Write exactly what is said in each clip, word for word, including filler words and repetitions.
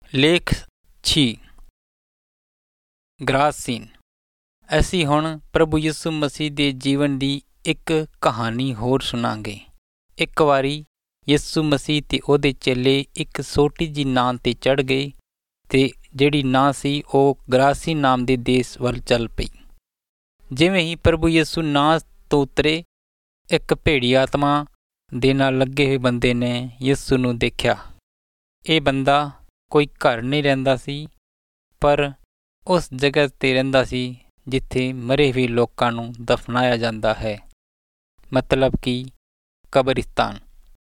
ਲੇਖ ਛੇ ਗਰਾਸੀਨ। ਅਸੀਂ ਹੁਣ ਪ੍ਰਭੂ ਯਿਸੂ ਮਸੀਹ ਦੇ ਜੀਵਨ ਦੀ ਇੱਕ ਕਹਾਣੀ ਹੋਰ ਸੁਣਾਂਗੇ। ਇੱਕ ਵਾਰੀ ਯਿਸੂ ਮਸੀਹ ਤੇ ਉਹਦੇ ਚੇਲੇ ਇੱਕ ਛੋਟੀ ਜਿਹੀ ਨਾਂਅ 'ਤੇ ਚੜ੍ਹ ਗਏ ਅਤੇ ਜਿਹੜੀ ਨਾਂਅ ਸੀ ਉਹ ਗਰਾਸੀਨ ਨਾਮ ਦੇ ਦੇਸ਼ ਵੱਲ ਚੱਲ ਪਈ। ਜਿਵੇਂ ਹੀ ਪ੍ਰਭੂ ਯਿਸੂ ਨਾਂਅ ਤੋਂ ਉਤਰੇ, ਇੱਕ ਭੇੜੀ ਆਤਮਾ ਦੇ ਨਾਲ ਲੱਗੇ ਹੋਏ ਬੰਦੇ ਨੇ ਯਿਸੂ ਨੂੰ ਦੇਖਿਆ। ਇਹ ਬੰਦਾ ਕੋਈ ਘਰ ਨਹੀਂ ਰਹਿੰਦਾ ਸੀ, ਪਰ ਉਸ ਜਗ੍ਹਾ 'ਤੇ ਰਹਿੰਦਾ ਸੀ ਜਿੱਥੇ ਮਰੇ ਹੋਏ ਲੋਕਾਂ ਨੂੰ ਦਫਨਾਇਆ ਜਾਂਦਾ ਹੈ, ਮਤਲਬ ਕਿ ਕਬਰਿਸਤਾਨ।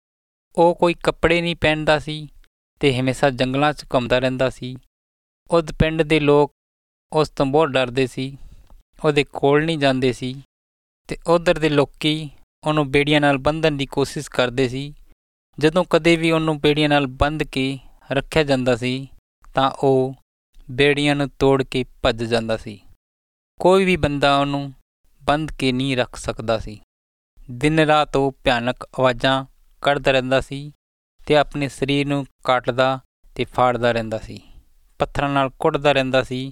ਉਹ ਕੋਈ ਕੱਪੜੇ ਨਹੀਂ ਪਹਿਨਦਾ ਸੀ ਅਤੇ ਹਮੇਸ਼ਾ ਜੰਗਲਾਂ 'ਚ ਘੁੰਮਦਾ ਰਹਿੰਦਾ ਸੀ। ਉਸ ਪਿੰਡ ਦੇ ਲੋਕ ਉਸ ਤੋਂ ਬਹੁਤ ਡਰਦੇ ਸੀ, ਉਹਦੇ ਕੋਲ ਨਹੀਂ ਜਾਂਦੇ ਸੀ ਅਤੇ ਉੱਧਰ ਦੇ ਲੋਕ ਉਹਨੂੰ ਬੇੜੀਆਂ ਨਾਲ ਬੰਨ੍ਹਣ ਦੀ ਕੋਸ਼ਿਸ਼ ਕਰਦੇ ਸੀ। ਜਦੋਂ ਕਦੇ ਵੀ ਉਹਨੂੰ ਬੇੜੀਆਂ ਨਾਲ ਬੰਨ੍ਹ ਕੇ ਰੱਖਿਆ ਜਾਂਦਾ ਸੀ ਤਾਂ ਉਹ ਬੇੜੀਆਂ ਨੂੰ ਤੋੜ ਕੇ ਭੱਜ ਜਾਂਦਾ ਸੀ। ਕੋਈ ਵੀ ਬੰਦਾ ਉਹਨੂੰ ਬੰਨ੍ਹ ਕੇ ਨਹੀਂ ਰੱਖ ਸਕਦਾ ਸੀ। ਦਿਨ ਰਾਤ ਉਹ ਭਿਆਨਕ ਆਵਾਜ਼ਾਂ ਕੱਢਦਾ ਰਹਿੰਦਾ ਸੀ ਅਤੇ ਆਪਣੇ ਸਰੀਰ ਨੂੰ ਕੱਟਦਾ ਅਤੇ ਫਾੜਦਾ ਰਹਿੰਦਾ ਸੀ, ਪੱਥਰਾਂ ਨਾਲ ਕੁੱਟਦਾ ਰਹਿੰਦਾ ਸੀ।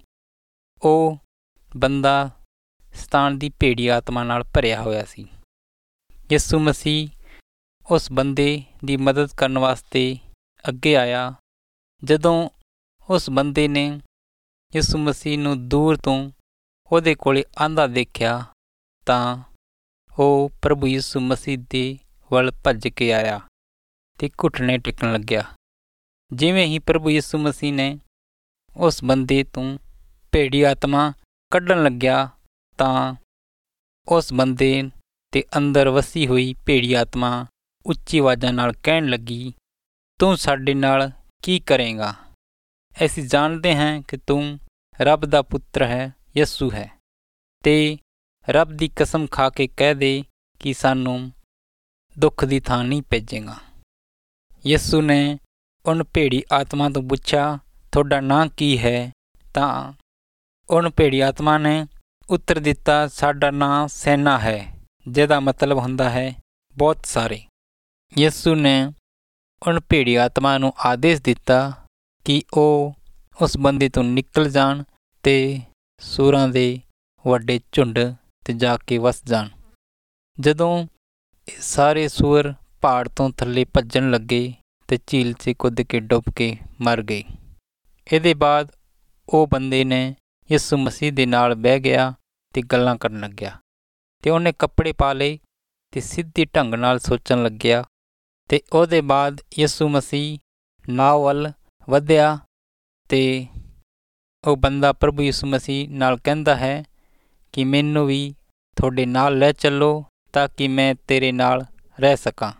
ਉਹ ਬੰਦਾ ਸ਼ੈਤਾਨ ਦੀ ਭੇੜੀ ਆਤਮਾ ਨਾਲ ਭਰਿਆ ਹੋਇਆ ਸੀ। ਯਿਸੂ ਮਸੀਹ ਉਸ ਬੰਦੇ ਦੀ ਮਦਦ ਕਰਨ ਵਾਸਤੇ ਅੱਗੇ ਆਇਆ। ਜਦੋਂ ਉਸ ਬੰਦੇ ਨੇ ਯਿਸੂ ਮਸੀਹ ਨੂੰ ਦੂਰ ਤੋਂ ਉਹਦੇ ਕੋਲ ਆਉਂਦਾ ਦੇਖਿਆ ਤਾਂ ਉਹ ਪ੍ਰਭੂ ਯਿਸੂ ਮਸੀਹ ਦੇ ਵੱਲ ਭੱਜ ਕੇ ਆਇਆ ਅਤੇ ਘੁਟਨੇ ਟੇਕਣ ਲੱਗਿਆ। ਜਿਵੇਂ ਹੀ ਪ੍ਰਭੂ ਯਿਸੂ ਮਸੀਹ ਨੇ ਉਸ ਬੰਦੇ ਤੋਂ ਭੇੜੀ ਆਤਮਾ ਕੱਢਣ ਲੱਗਿਆ ਤਾਂ ਉਸ ਬੰਦੇ ਦੇ ਅੰਦਰ ਵਸੀ ਹੋਈ ਭੇੜੀ ਆਤਮਾ ਉੱਚੀ ਆਵਾਜ਼ਾਂ ਨਾਲ ਕਹਿਣ ਲੱਗੀ, ਤੂੰ ਸਾਡੇ ਨਾਲ ਕੀ ਕਰੇਂਗਾ? ਅਸੀਂ ਜਾਣਦੇ ਹਾਂ ਕਿ ਤੂੰ ਰੱਬ ਦਾ ਪੁੱਤਰ ਹੈ, ਯਿਸੂ ਹੈ, ਅਤੇ ਰੱਬ ਦੀ ਕਸਮ ਖਾ ਕੇ ਕਹਿ ਦੇ ਕਿ ਸਾਨੂੰ ਦੁੱਖ ਦੀ ਥਾਂ ਨਹੀਂ ਭੇਜੇਗਾ। ਯਿਸੂ ਨੇ ਉਹਨ ਭੇੜੀ ਆਤਮਾ ਤੋਂ ਪੁੱਛਿਆ, ਤੁਹਾਡਾ ਨਾਂ ਕੀ ਹੈ? ਤਾਂ ਉਹਨ ਭੇੜੀ ਆਤਮਾ ਨੇ ਉੱਤਰ ਦਿੱਤਾ, ਸਾਡਾ ਨਾਂ ਸੈਨਾ ਹੈ, ਜਿਹਦਾ ਮਤਲਬ ਹੁੰਦਾ ਹੈ ਬਹੁਤ ਸਾਰੇ। ਯਿਸੂ ਨੇ ਉਹਨ ਭੇੜੀ ਆਤਮਾ ਨੂੰ ਆਦੇਸ਼ ਦਿੱਤਾ ਕਿ ਉਹ ਉਸ ਬੰਦੇ ਤੋਂ ਨਿਕਲ ਜਾਣ ਅਤੇ ਸੂਰਾਂ ਦੇ ਵੱਡੇ ਝੁੰਡ 'ਤੇ ਜਾ ਕੇ ਵਸ ਜਾਣ। ਜਦੋਂ ਇਹ ਸਾਰੇ ਸੂਰ ਪਹਾੜ ਤੋਂ ਥੱਲੇ ਭੱਜਣ ਲੱਗੇ ਅਤੇ ਝੀਲ 'ਚ ਕੁੱਦ ਕੇ ਡੁੱਬ ਕੇ ਮਰ ਗਏ। ਇਹਦੇ ਬਾਅਦ ਉਹ ਬੰਦੇ ਨੇ ਯਿਸੂ ਮਸੀਹ ਦੇ ਨਾਲ ਬਹਿ ਗਿਆ ਅਤੇ ਗੱਲਾਂ ਕਰਨ ਲੱਗਿਆ ਅਤੇ ਉਹਨੇ ਕੱਪੜੇ ਪਾ ਲਏ ਅਤੇ ਸਿੱਧੀ ਢੰਗ ਨਾਲ ਸੋਚਣ ਲੱਗਿਆ। ਅਤੇ ਉਹਦੇ ਬਾਅਦ ਯਿਸੂ ਮਸੀਹ ਨਾਵ ਵੱਲ ਵਧਿਆ ਅਤੇ ਉਹ ਬੰਦਾ ਪ੍ਰਭੂ ਯਿਸੂ ਮਸੀਹ ਨਾਲ ਕਹਿੰਦਾ ਹੈ ਕਿ ਮੈਨੂੰ ਵੀ ਤੁਹਾਡੇ ਨਾਲ ਲੈ ਚੱਲੋ ਤਾਂ ਕਿ ਮੈਂ ਤੇਰੇ ਨਾਲ ਰਹਿ ਸਕਾਂ।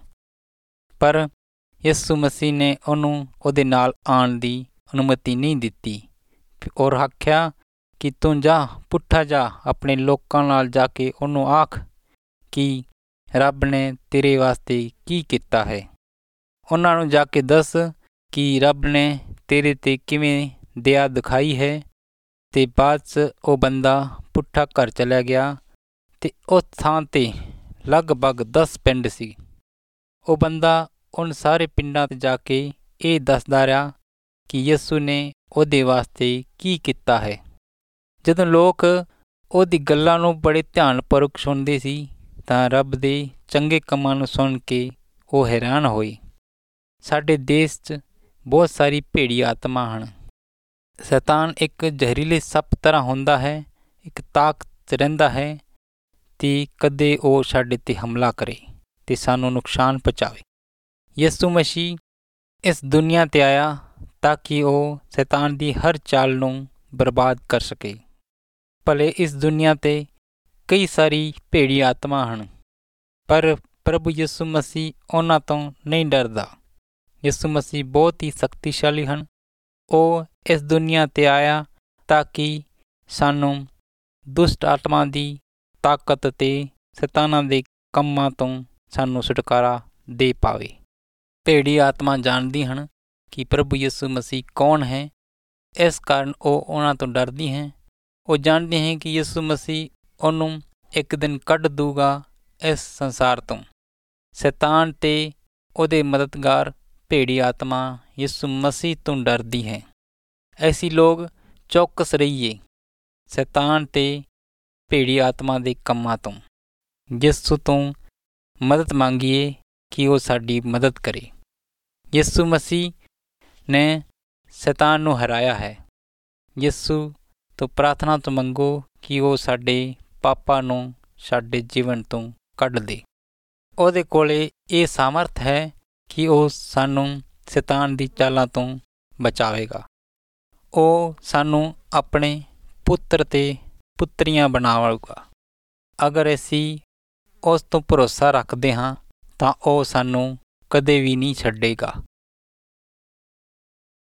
ਪਰ ਯਿਸੂ ਮਸੀਹ ਨੇ ਉਹਨੂੰ ਉਹਦੇ ਨਾਲ ਆਉਣ ਦੀ ਅਨੁਮਤੀ ਨਹੀਂ ਦਿੱਤੀ ਔਰ ਆਖਿਆ ਕਿ ਤੂੰ ਜਾ, ਪੁੱਠਾ ਜਾ, ਆਪਣੇ ਲੋਕਾਂ ਨਾਲ ਜਾ ਕੇ ਉਹਨੂੰ ਆਖ ਕਿ ਰੱਬ ਨੇ ਤੇਰੇ ਵਾਸਤੇ ਕੀ ਕੀਤਾ ਹੈ। ਉਹਨਾਂ ਨੂੰ ਜਾ ਕੇ ਦੱਸ ਕਿ ਰੱਬ ਨੇ ਤੇਰੇ 'ਤੇ ਕਿਵੇਂ ਦਇਆ ਦਿਖਾਈ ਹੈ। ਅਤੇ ਬਾਅਦ 'ਚ ਉਹ ਬੰਦਾ ਪੁੱਠਾ ਘਰ ਚਲਿਆ ਗਿਆ ਅਤੇ ਉਸ ਥਾਂ 'ਤੇ ਲਗਭਗ ਦਸ ਪਿੰਡ ਸੀ। ਉਹ ਬੰਦਾ ਉਨ ਸਾਰੇ ਪਿੰਡਾਂ 'ਤੇ ਜਾ ਕੇ ਇਹ ਦੱਸਦਾ ਰਿਹਾ ਕਿ ਯਿਸੂ ਨੇ ਉਹਦੇ ਵਾਸਤੇ ਕੀ ਕੀਤਾ ਹੈ। ਜਦੋਂ ਲੋਕ ਉਹਦੀ ਗੱਲਾਂ ਨੂੰ ਬੜੇ ਧਿਆਨਪੂਰਵਕ ਸੁਣਦੇ ਸੀ ਤਾਂ ਰੱਬ ਦੇ ਚੰਗੇ ਕੰਮਾਂ ਨੂੰ ਸੁਣ ਕੇ ਉਹ ਹੈਰਾਨ ਹੋਏ। ਸਾਡੇ ਦੇਸ਼ 'ਚ ਬਹੁਤ ਸਾਰੀ ਭੇੜੀ ਆਤਮਾ ਹਨ। ਸ਼ੈਤਾਨ ਇੱਕ ਜ਼ਹਿਰੀਲੇ ਸੱਪ ਤਰ੍ਹਾਂ ਹੁੰਦਾ ਹੈ, ਇੱਕ ਤਾਕਤ 'ਚ ਰਹਿੰਦਾ ਹੈ ਅਤੇ ਕਦੇ ਉਹ ਸਾਡੇ 'ਤੇ ਹਮਲਾ ਕਰੇ ਅਤੇ ਸਾਨੂੰ ਨੁਕਸਾਨ ਪਹੁੰਚਾਵੇ। ਯਿਸੂ ਮਸੀਹ ਇਸ ਦੁਨੀਆ 'ਤੇ ਆਇਆ ਤਾਂ ਕਿ ਉਹ ਸ਼ੈਤਾਨ ਦੀ ਹਰ ਚਾਲ ਨੂੰ ਬਰਬਾਦ ਕਰ ਸਕੇ। ਭਲੇ ਇਸ ਦੁਨੀਆ 'ਤੇ ਕਈ ਸਾਰੀ ਭੇੜੀ ਆਤਮਾ ਹਨ, ਪਰ ਪ੍ਰਭੂ ਯਿਸੂ ਮਸੀਹ ਉਹਨਾਂ ਤੋਂ ਨਹੀਂ ਡਰਦਾ। ਯਿਸੂ ਮਸੀਹ ਬਹੁਤ ਹੀ ਸ਼ਕਤੀਸ਼ਾਲੀ ਹਨ। ਉਹ ਇਸ ਦੁਨੀਆ 'ਤੇ ਆਇਆ ਤਾਂ ਕਿ ਸਾਨੂੰ ਦੁਸ਼ਟ ਆਤਮਾ ਦੀ ਤਾਕਤ ਅਤੇ ਸ਼ੈਤਾਨਾਂ ਦੇ ਕੰਮਾਂ ਤੋਂ ਸਾਨੂੰ ਛੁਟਕਾਰਾ ਦੇ ਪਾਵੇ। ਭੇੜੀ ਆਤਮਾ ਜਾਣਦੀ ਹਨ ਕਿ ਪ੍ਰਭੂ ਯਿਸੂ ਮਸੀਹ ਕੌਣ ਹੈ, ਇਸ ਕਾਰਨ ਉਹ ਉਹਨਾਂ ਤੋਂ ਡਰਦੀ ਹੈ। ਉਹ ਜਾਣਦੇ ਹੈ ਕਿ ਯਿਸੂ ਮਸੀਹ ਉਹਨੂੰ ਇੱਕ ਦਿਨ ਕੱਢ ਦੂਗਾ ਇਸ ਸੰਸਾਰ ਤੋਂ। ਸ਼ੈਤਾਨ ਅਤੇ ਉਹਦੇ ਮਦਦਗਾਰ ਭੇੜੀ ਆਤਮਾ ਯਿਸੂ ਮਸੀਹ ਤੋਂ ਡਰਦੀ ਹੈ। ਅਸੀਂ ਲੋਕ ਚੌਕਸ ਰਹੀਏ ਸ਼ੈਤਾਨ ਤੇ ਭੇੜੀ ਆਤਮਾ ਦੇ ਕੰਮਾਂ ਤੋਂ। ਯਿਸੂ ਤੋਂ ਮਦਦ ਮੰਗੀਏ ਕਿ ਉਹ ਸਾਡੀ ਮਦਦ ਕਰੇ। ਯਿਸੂ ਮਸੀਹ ਨੇ ਸ਼ੈਤਾਨ ਨੂੰ ਹਰਾਇਆ ਹੈ। ਯਿਸੂ ਤੋਂ ਪ੍ਰਾਰਥਨਾ ਤੋਂ ਮੰਗੋ ਕਿ ਉਹ ਸਾਡੇ ਪਾਪਾਂ ਨੂੰ ਸਾਡੇ ਜੀਵਨ ਤੋਂ ਕੱਢ ਦੇ। ਉਹਦੇ ਕੋਲੇ ਇਹ ਸਾਮਰਥ ਹੈ ਕਿ ਉਹ ਸਾਨੂੰ ਸ਼ੈਤਾਨ ਦੀ ਚਾਲਾਂ ਤੋਂ ਬਚਾਵੇਗਾ। ਉਹ ਸਾਨੂੰ ਆਪਣੇ ਪੁੱਤਰ ਤੇ ਪੁੱਤਰੀਆਂ ਬਣਾਵੇਗਾ। ਅਗਰ ਅਸੀਂ ਉਸ ਤੋਂ ਭਰੋਸਾ ਰੱਖਦੇ ਹਾਂ ਤਾਂ ਉਹ ਸਾਨੂੰ ਕਦੇ ਵੀ ਨਹੀਂ ਛੱਡੇਗਾ।